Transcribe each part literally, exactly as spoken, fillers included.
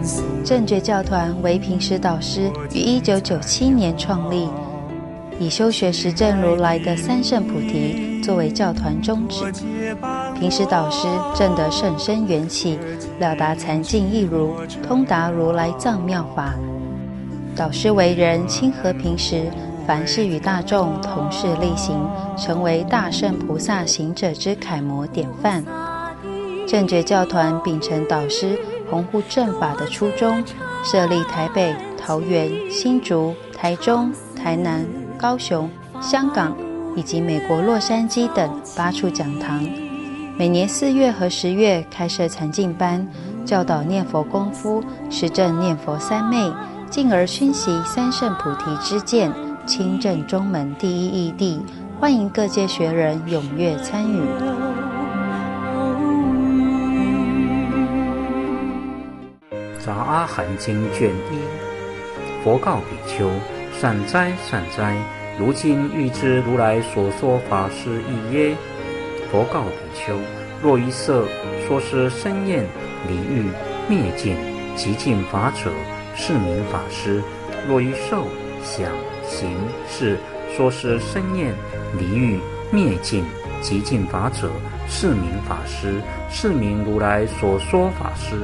正觉教团为平时导师于一九九七年创立，以修学实证如来的三圣菩提作为教团宗旨。平时导师证得甚深缘起，了达禅境义如，通达如来藏妙法。导师为人亲和平时，凡事与大众同事力行，成为大圣菩萨行者之楷模典范。正觉教团秉承导师弘护正法的初衷，设立台北、桃园、新竹、台中、台南、高雄、香港以及美国洛杉矶等八处讲堂。每年四月和十月开设禅净班，教导念佛功夫，实证念佛三昧，进而熏习三圣菩提之见，亲证中门第一义谛。欢迎各界学人踊跃参与。 杂阿含经卷一，佛告比丘：善哉善哉，如今欲知如来所说法是义耶？佛告比丘：若一色说是生厌离欲灭尽极尽法者，是名法师；若一受想行识说是生厌离欲灭尽极尽法者，是名法师，是名如来所说法师。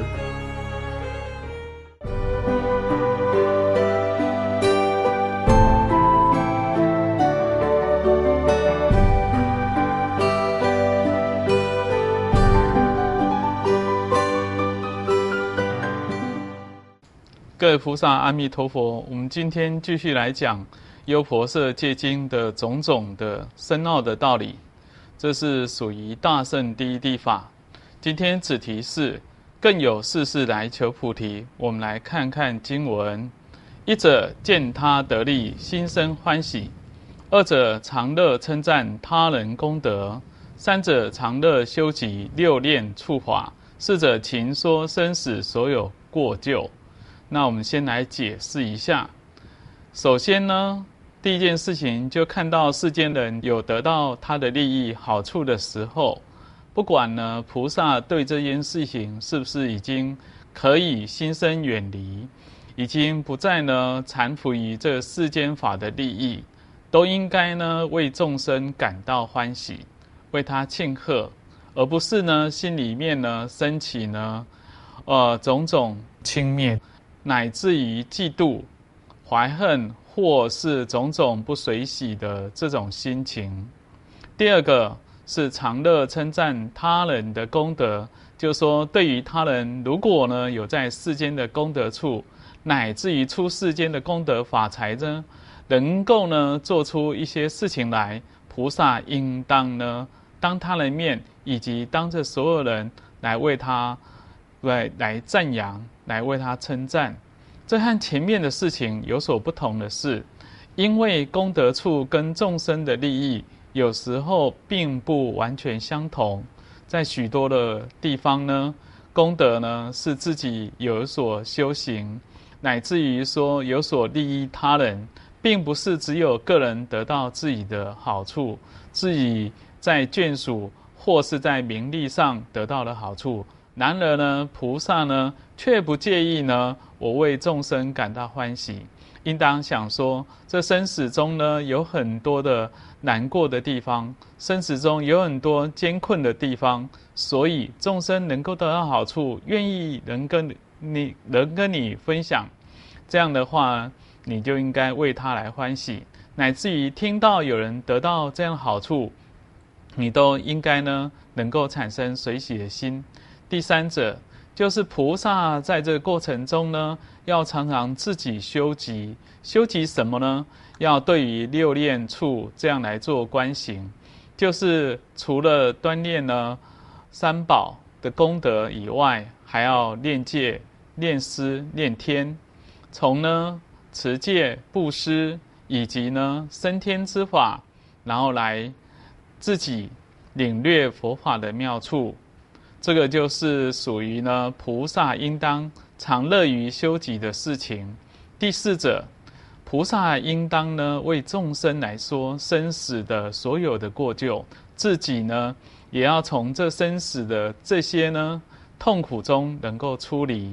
各位菩萨，阿弥陀佛。我们今天继续来讲《优婆塞戒经》的种种的深奥的道理，这是属于大乘第一谛法。今天子题是更有事事来求菩提。我们来看看经文：一者见他得利，心生欢喜；二者常乐称赞他人功德；三者常乐修集六念处法；四者勤说生死所有过咎。那我们先来解释一下。首先呢，第一件事情就看到世间人有得到他的利益好处的时候，不管呢菩萨对这件事情是不是已经可以心生远离，已经不再呢缠缚于这世间法的利益，都应该呢为众生感到欢喜，为他庆贺，而不是呢心里面呢升起呢呃种种轻蔑，乃至于嫉妒、怀恨，或是种种不随喜的这种心情。第二个是常乐称赞他人的功德，就是说对于他人如果呢有在世间的功德处，乃至于出世间的功德法财呢，能够呢做出一些事情来，菩萨应当呢当他人面，以及当着所有人来为他来来赞扬，来为他称赞。这和前面的事情有所不同的是，因为功德处跟众生的利益有时候并不完全相同。在许多的地方呢，功德呢是自己有所修行，乃至于说有所利益他人，并不是只有个人得到自己的好处，自己在眷属或是在名利上得到了好处。然而呢，菩萨呢却不介意呢我为众生感到欢喜，应当想说，这生死中呢有很多的难过的地方，生死中有很多艰困的地方，所以众生能够得到好处，愿意能跟你能跟你分享，这样的话你就应该为他来欢喜，乃至于听到有人得到这样的好处，你都应该呢能够产生随喜的心。第三者就是菩萨在这个过程中呢，要常常自己修集，修集什么呢？要对于六念处这样来做观行，就是除了锻炼呢三宝的功德以外，还要练戒、练思、练天，从呢持戒、布施以及呢升天之法，然后来自己领略佛法的妙处。这个就是属于呢菩萨应当常乐于修集的事情。第四者，菩萨应当呢为众生来说生死的所有的过咎，自己呢也要从这生死的这些呢痛苦中能够出离。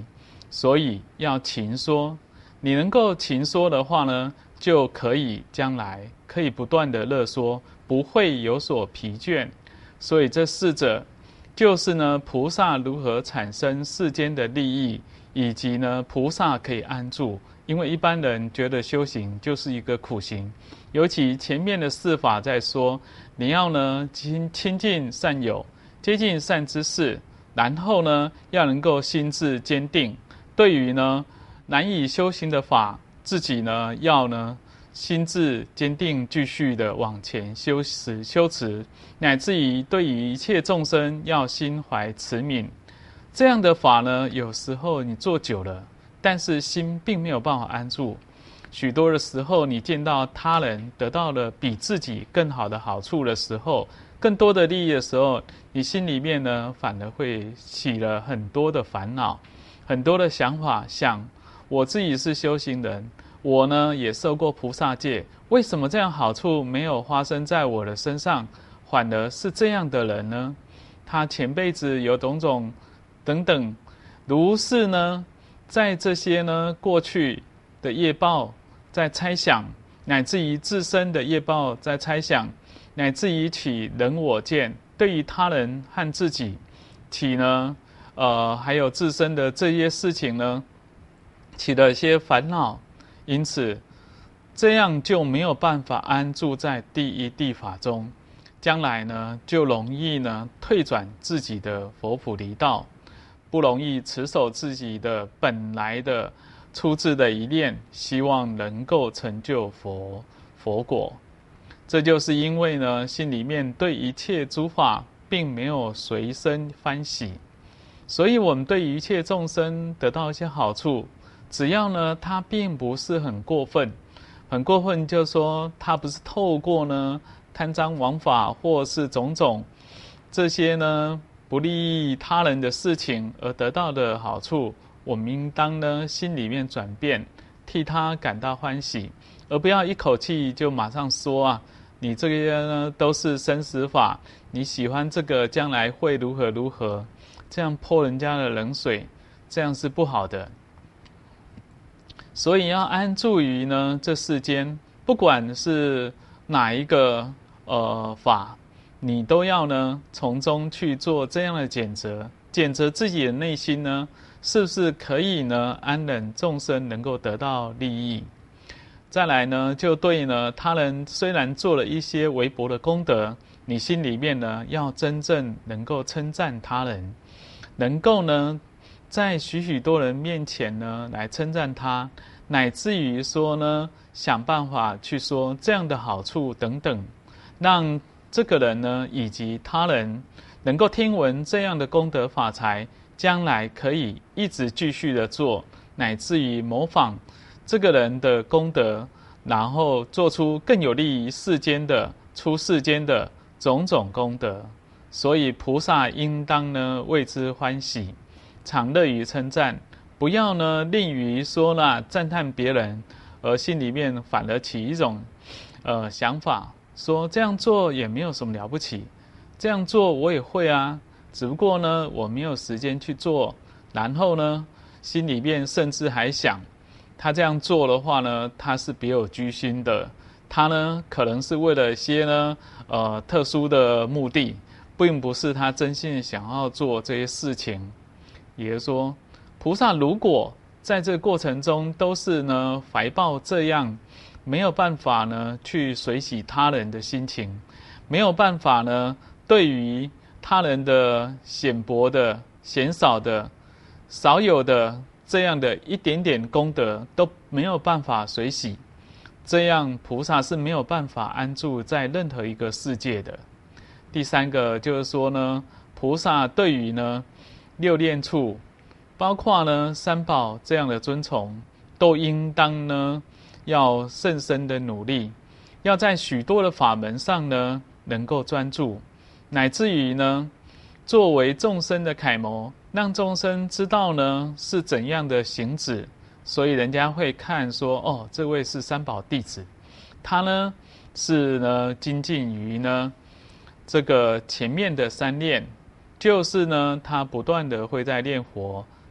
所以要勤说。你能够勤说的话呢，就可以将来可以不断的乐说，不会有所疲倦。所以这四者就是呢，菩萨如何产生世间的利益，以及呢，菩萨可以安住。因为一般人觉得修行就是一个苦行，尤其前面的四法在说，你要呢亲亲近善友，接近善知识，然后呢要能够心智坚定。对于呢难以修行的法，自己呢要呢心智坚定，继续的往前修持修持，乃至于对于一切众生要心怀慈悯。这样的法呢，有时候你做久了，但是心并没有办法安住。许多的时候，你见到他人得到了比自己更好的好处的时候，更多的利益的时候，你心里面呢反而会起了很多的烦恼，很多的想法，想我自己是修行人，我呢也受过菩萨戒，为什么这样好处没有发生在我的身上，反而是这样的人呢？他前辈子有种种等等，如是呢，在这些呢过去的业报在猜想，乃至于自身的业报在猜想，乃至于起人我见，对于他人和自己起呢，呃，还有自身的这些事情呢，起了一些烦恼，因此这样就没有办法安住在第一地法中，将来呢就容易呢退转自己的佛菩提道，不容易持守自己的本来的出自的一念，希望能够成就佛佛果。这就是因为呢心里面对一切诸法并没有随身欢喜，所以我们对于一切众生得到一些好处，只要呢他并不是很过分，很过分就是说他不是透过呢贪赃枉法或是种种这些呢不利益他人的事情而得到的好处，我们应当呢心里面转变，替他感到欢喜，而不要一口气就马上说啊，你这些呢都是生死法，你喜欢这个将来会如何如何，这样泼人家的冷水，这样是不好的。所以要安住于呢这世间，不管是哪一个呃法，你都要呢从中去做这样的检责，检责自己的内心呢是不是可以呢安忍众生能够得到利益。再来呢，就对呢他人虽然做了一些微薄的功德，你心里面呢要真正能够称赞他人，能够呢在许许多人面前呢来称赞他，乃至于说呢想办法去说这样的好处等等，让这个人呢以及他人能够听闻这样的功德法财，将来可以一直继续的做，乃至于模仿这个人的功德，然后做出更有利于世间的出世间的种种功德。所以菩萨应当呢为之欢喜，常乐于称赞，不要呢吝于说了赞叹别人，而心里面反而起一种呃想法，说这样做也没有什么了不起，这样做我也会啊，只不过呢我没有时间去做。然后呢心里面甚至还想，他这样做的话呢他是别有居心的，他呢可能是为了一些呢呃特殊的目的，并不是他真心想要做这些事情。也就是说，菩萨如果在这个过程中都是呢怀抱这样没有办法呢去随喜他人的心情，没有办法呢对于他人的显薄的显少的少有的这样的一点点功德都没有办法随喜，这样菩萨是没有办法安住在任何一个世界的。第三个就是说呢，菩萨对于呢六念处，包括呢三宝这样的尊崇，都应当呢要甚深的努力，要在许多的法门上呢能够专注，乃至于呢作为众生的楷模，让众生知道呢是怎样的行止，所以人家会看说，哦，这位是三宝弟子，他呢是呢精进于呢这个前面的三念，就是呢他不断的会在念佛，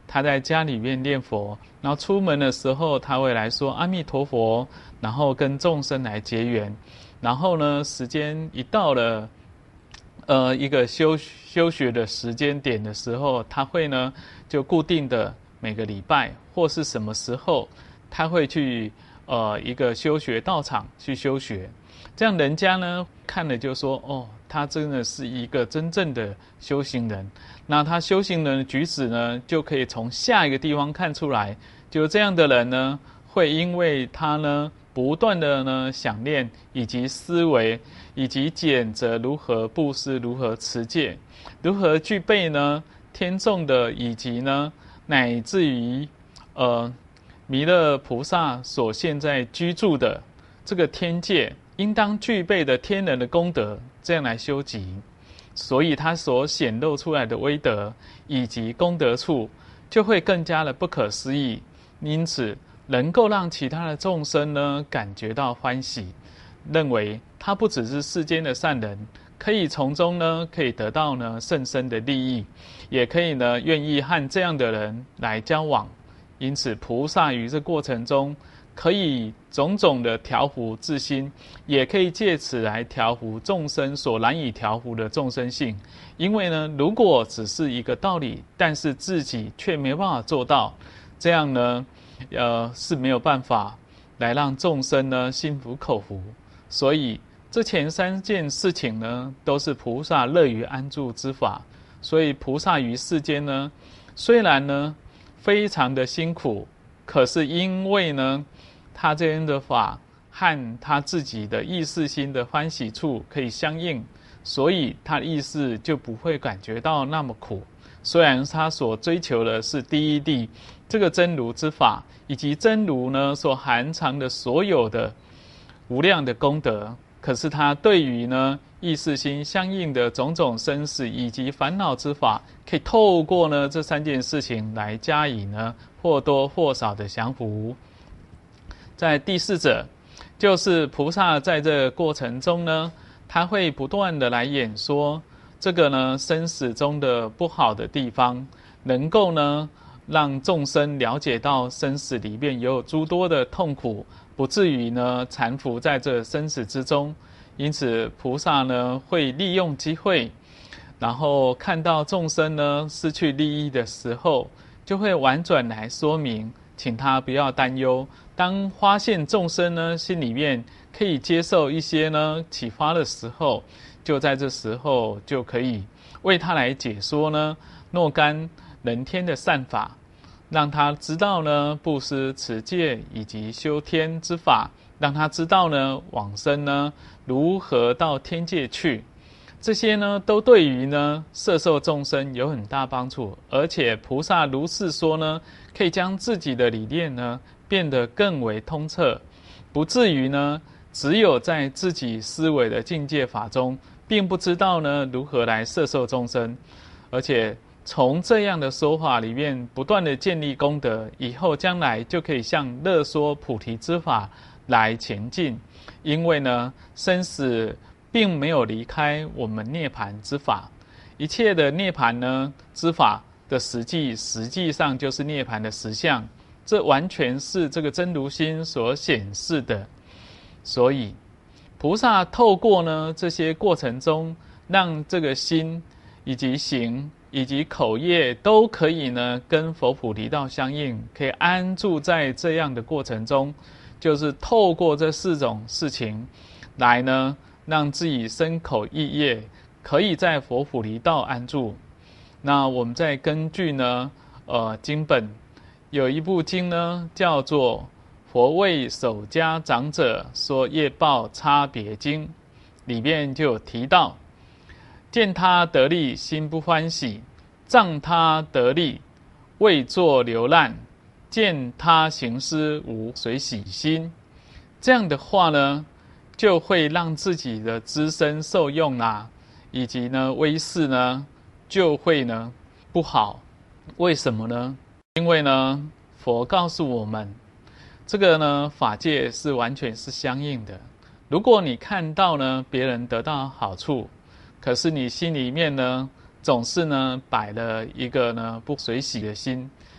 他在家里面念佛，然后出门的时候他会来说阿弥陀佛，然后跟众生来结缘。然后呢，时间一到了呃一个修修学的时间点的时候，他会呢就固定的每个礼拜或是什么时候，他会去呃一个修学道场去修学。这样人家呢看了就说，哦，他真的是一个真正的修行人。那他修行人的举止呢，就可以从下一个地方看出来，就这样的人呢，会因为他呢不断的呢想念，以及思维，以及检则如何布施，如何持戒，如何具备呢天众的，以及呢乃至于呃弥勒菩萨所现在居住的这个天界应当具备的天人的功德，这样来修集，所以他所显露出来的威德以及功德处就会更加的不可思议，因此能够让其他的众生呢感觉到欢喜，认为他不只是世间的善人，可以从中呢可以得到呢甚深的利益，也可以呢愿意和这样的人来交往。因此菩萨于这过程中可以种种的调伏自心，也可以借此来调伏众生所难以调伏的众生性。因为呢，如果只是一个道理，但是自己却没办法做到，这样呢，呃是没有办法来让众生呢心服口服。所以这前三件事情呢，都是菩萨乐于安住之法。所以菩萨于世间呢，虽然呢非常的辛苦，可是因为呢他这样的法和他自己的意识心的欢喜处可以相应，所以他的意识就不会感觉到那么苦。虽然他所追求的是第一地这个真如之法，以及真如呢所含藏的所有的无量的功德，可是他对于呢意识心相应的种种生死以及烦恼之法，可以透过呢这三件事情来加以呢或多或少的降伏。在第四者，就是菩萨在这个过程中呢，他会不断的来演说这个呢生死中的不好的地方，能够呢让众生了解到生死里面有诸多的痛苦，不至于呢缠缚在这生死之中。因此菩萨呢会利用机会，然后看到众生呢失去利益的时候，就会婉转来说明，请他不要担忧。当发现众生呢心里面可以接受一些呢启发的时候，就在这时候就可以为他来解说呢若干人天的善法，让他知道呢布施持戒以及修天之法，让他知道呢往生呢如何到天界去。这些呢都对于呢摄受众生有很大帮助，而且菩萨如是说呢，可以将自己的理念呢变得更为通彻，不至于呢只有在自己思维的境界法中，并不知道呢如何来摄受众生。而且从这样的说法里面不断的建立功德，以后将来就可以向乐说菩提之法来前进。因为呢生死并没有离开我们涅槃之法，一切的涅槃呢之法的实际实际上就是涅槃的实相，这完全是这个真如心所显示的。所以菩萨透过呢这些过程中，让这个心以及行以及口业都可以呢跟佛菩提道相应，可以安住在这样的过程中，就是透过这四种事情来呢让自己身口意业可以在佛菩提道安住。那我们再根据呢呃经本有一部经呢叫做佛为首家长者说业报差别经，里面就有提到，见他得利心不欢喜，障他得利未作流浪，见他行施无随喜心。这样的话呢就会让自己的资身受用啊，以及呢威势呢就会呢不好。为什么呢？因为呢佛告诉我们，这个呢法界是完全是相应的。如果你看到呢别人得到好处，可是你心里面呢总是呢摆了一个呢不随喜的心，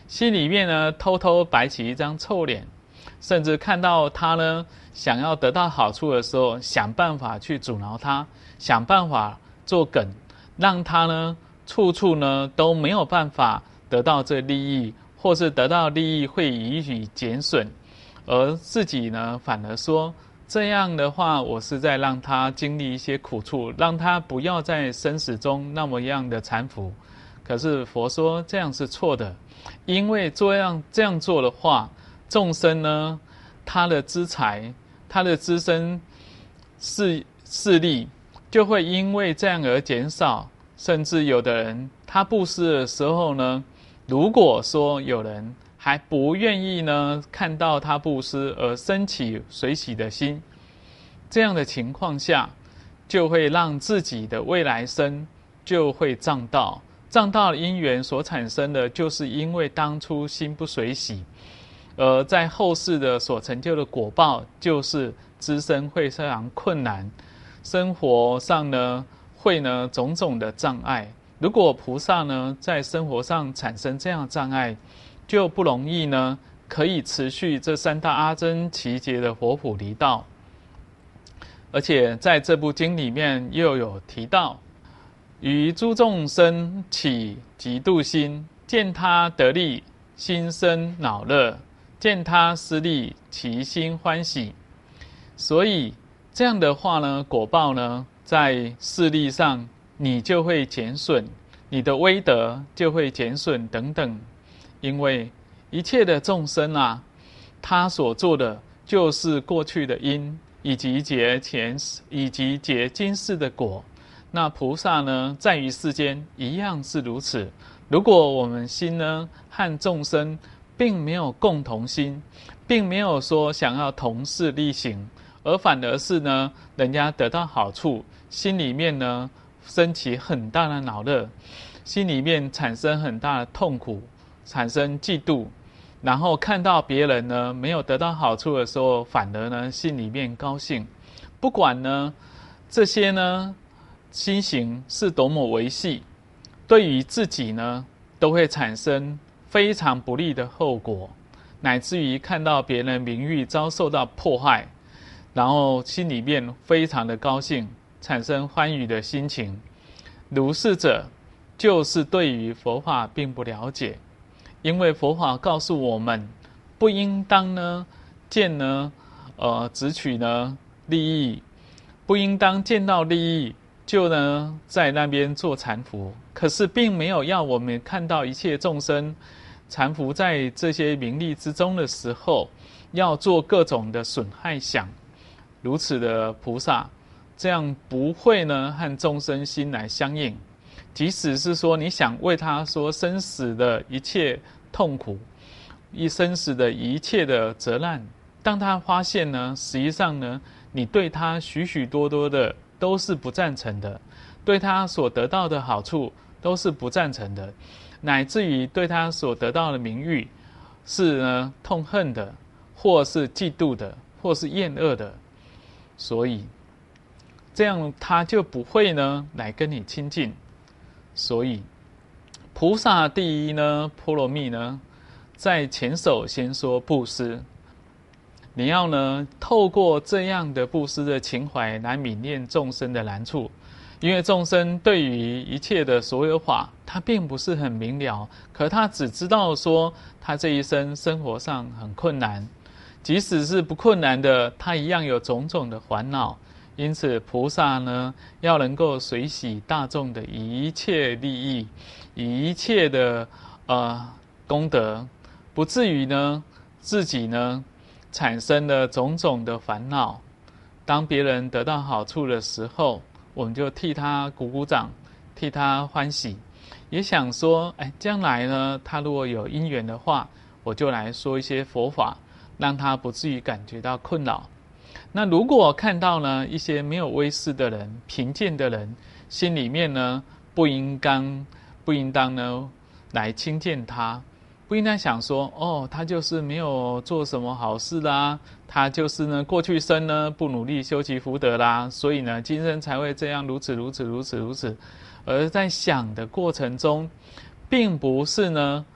心里面呢偷偷摆起一张臭脸，甚至看到他呢想要得到好处的时候，想办法去阻挠他，想办法做梗，让他呢处处呢都没有办法得到这利益，或是得到利益会予以减损，而自己呢反而说，这样的话我是在让他经历一些苦处，让他不要在生死中那么样的缠缚。可是佛说这样是错的，因为这样这样做的话，众生呢他的资财，他的资身势势力就会因为这样而减少，甚至有的人他布施的时候呢，如果说有人还不愿意呢看到他布施而生起随喜的心，这样的情况下，就会让自己的未来生就会障道。障道的因缘所产生的，就是因为当初心不随喜，而在后世的所成就的果报，就是资身会非常困难，生活上呢会呢种种的障碍。如果菩萨呢在生活上产生这样的障碍，就不容易呢可以持续这三大阿僧祇劫的活普离道。而且在这部经里面又有提到，于诸众生起嫉妒心，见他得利，心生恼乐；见他失利，其心欢喜。所以这样的话呢，果报呢，在势力上你就会减损，你的威德就会减损等等。因为一切的众生啊，他所做的就是过去的因，以及结前以及结今世的果。那菩萨呢，在于世间一样是如此。如果我们心呢和众生并没有共同心，并没有说想要同事力行，而反而是呢人家得到好处，心里面呢升起很大的恼乐，心里面产生很大的痛苦，产生嫉妒，然后看到别人呢没有得到好处的时候，反而呢心里面高兴。不管呢这些呢心行是多么维系，对于自己呢都会产生非常不利的后果，乃至于看到别人名誉遭受到迫害，然后心里面非常的高兴，产生欢愉的心情。如是者就是对于佛法并不了解，因为佛法告诉我们，不应当呢见呢呃只取呢利益，不应当见到利益就呢在那边做缠缚。可是并没有要我们看到一切众生缠缚在这些名利之中的时候，要做各种的损害想。如此的菩萨，这样不会呢和众生心来相应。即使是说你想为他说生死的一切痛苦，一生死的一切的责难，当他发现呢，实际上呢你对他许许多多的都是不赞成的，对他所得到的好处都是不赞成的，乃至于对他所得到的名誉是呢痛恨的，或是嫉妒的，或是厌恶的。所以这样他就不会呢来跟你亲近。所以菩萨第一呢波罗蜜呢，在前首先说布施，你要呢透过这样的布施的情怀来泯灭众生的难处。因为众生对于一切的所有法，他并不是很明了，可他只知道说他这一生生活上很困难，即使是不困难的，他一样有种种的烦恼。因此菩萨呢要能够随喜大众的一切利益，一切的呃功德，不至于呢自己呢产生了种种的烦恼。当别人得到好处的时候，我们就替他鼓鼓掌，替他欢喜，也想说，哎，将来呢他如果有因缘的话，我就来说一些佛法，让他不至于感觉到困扰。那如果看到呢一些没有威势的人，贫贱的人，心里面呢不应当不应当呢来轻贱他，不应该想说，哦，他就是没有做什么好事啦，他就是呢过去生呢不努力修习福德啦，所以呢今生才会这样如此如此如此如此。而在想的过程中，并不是呢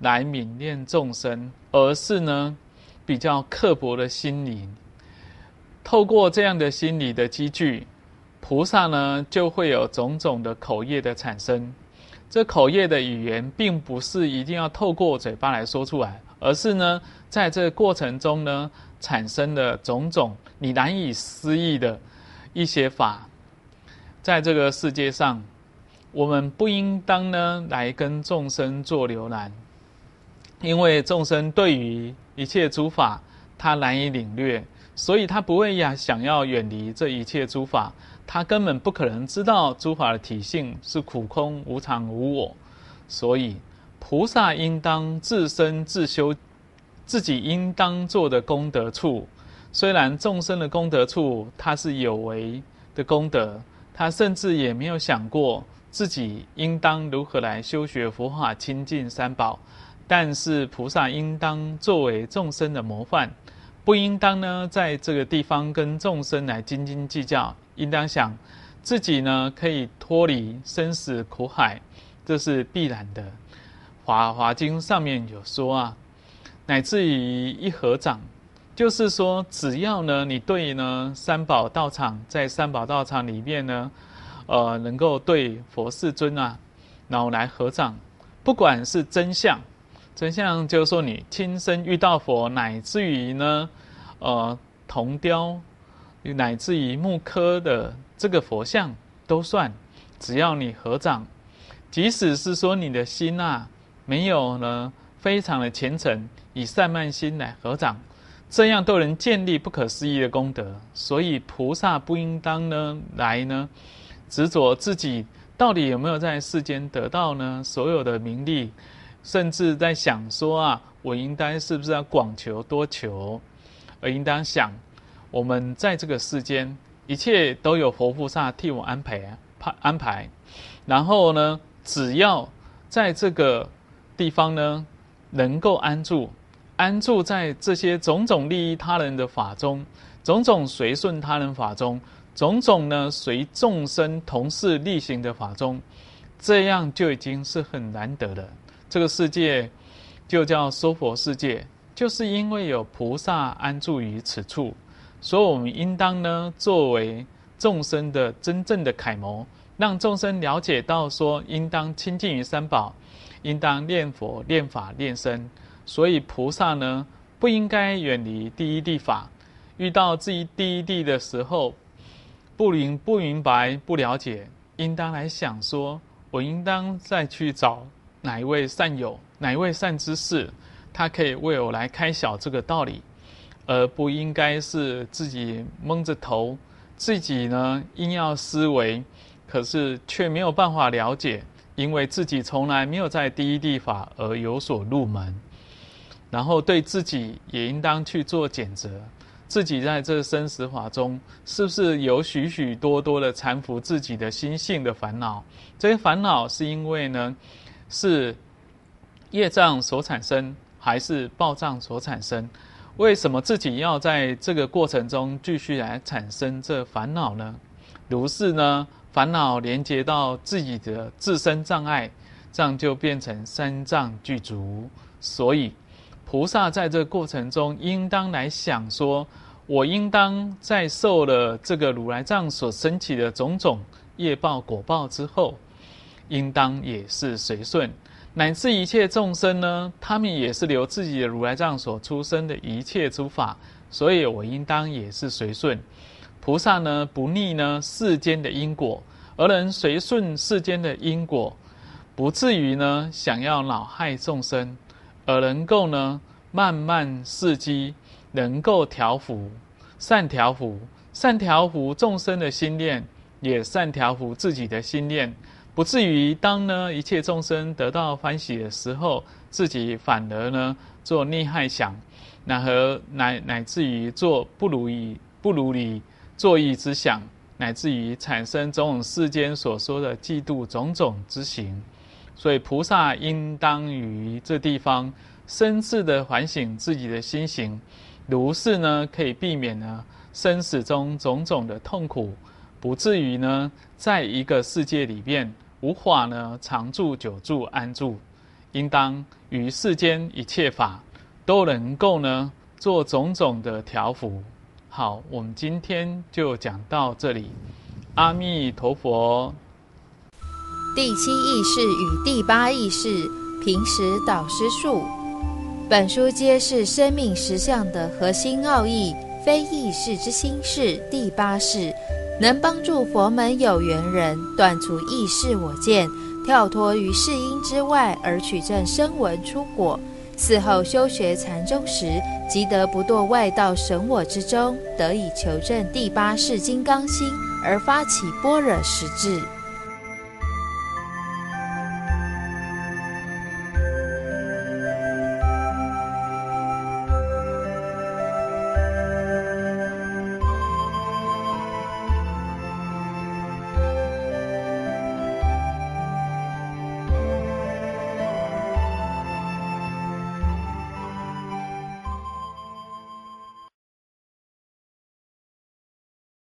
来悯恋众生，而是呢比较刻薄的心理。透过这样的心理的积聚，菩萨呢就会有种种的口业的产生。这口业的语言并不是一定要透过嘴巴来说出来，而是呢在这个过程中呢产生了种种你难以思议的一些法。在这个世界上，我们不应当呢来跟众生做留难，因为众生对于一切诸法他难以领略，所以他不会呀想要远离这一切诸法，他根本不可能知道诸法的体性是苦空无常无我。所以菩萨应当自身自修自己应当做的功德处。虽然众生的功德处它是有为的功德，他甚至也没有想过自己应当如何来修学佛法亲近三宝，但是菩萨应当作为众生的模范，不应当呢在这个地方跟众生来斤斤计较，应当想自己呢可以脱离生死苦海，这是必然的。华华经上面有说啊，乃至于一合掌，就是说只要呢你对呢三宝道场，在三宝道场里面呢呃能够对佛世尊啊然后来合掌，不管是真相，真相就是说你亲身遇到佛，乃至于呢呃铜雕，乃至于木刻的这个佛像都算，只要你合掌，即使是说你的心啊没有呢非常的虔诚，以善慢心来合掌，这样都能建立不可思议的功德。所以菩萨不应当呢来呢执着自己到底有没有在世间得到呢所有的名利，甚至在想说啊我应该是不是要广求多求，而应当想我们在这个世间一切都有佛菩萨替我安排安排，然后呢只要在这个地方呢能够安住，安住在这些种种利益他人的法中，种种随顺他人法中，种种呢随众生同事力行的法中，这样就已经是很难得的。这个世界就叫娑婆世界，就是因为有菩萨安住于此处，所以我们应当呢作为众生的真正的楷模，让众生了解到说应当亲近于三宝，应当念佛念法念僧。所以菩萨呢不应该远离第一地法，遇到自己第一地的时候不明不明白不了解，应当来想说我应当再去找哪一位善友，哪一位善知识，他可以为我来开晓这个道理，而不应该是自己蒙着头，自己呢硬要思维，可是却没有办法了解，因为自己从来没有在第一地法而有所入门。然后对自己也应当去做检责，自己在这生死法中是不是有许许多多的缠缚自己的心性的烦恼，这些烦恼是因为呢是业障所产生，还是报障所产生？为什么自己要在这个过程中继续来产生这烦恼呢？如是呢烦恼连接到自己的自身障碍，这样就变成三障具足。所以菩萨在这个过程中应当来想说，我应当在受了这个如来藏所升起的种种业报果报之后，应当也是随顺，乃至一切众生呢，他们也是由自己的如来藏所出生的一切诸法，所以我应当也是随顺。菩萨呢不逆呢世间的因果，而能随顺世间的因果，不至于呢想要恼害众生，而能够呢慢慢伺机，能够调伏，善调伏，善调伏众生的心念，也善调伏自己的心念，不至于当呢一切众生得到欢喜的时候，自己反而呢做逆害想，乃和乃乃至于做不如意不如理作意之想，乃至于产生种种世间所说的嫉妒种种之行。所以菩萨应当于这地方深自的反省自己的心行，如是呢可以避免呢生死中种种的痛苦，不至于呢在一个世界里面无法呢常住久住安住。 应当于世间一切法都能够呢做种种的调伏。好，我们今天就讲到这里。阿弥陀佛。 第七义释与第八义释，平时导师述。本书揭示生命实相的核心奥义，非意识之心事第八式，能帮助佛门有缘人断除意识我见，跳脱于世因之外而取证声闻出果。嗣后修学禅宗时，即得不堕外道神我之中，得以求证第八世金刚心，而发起般若实质。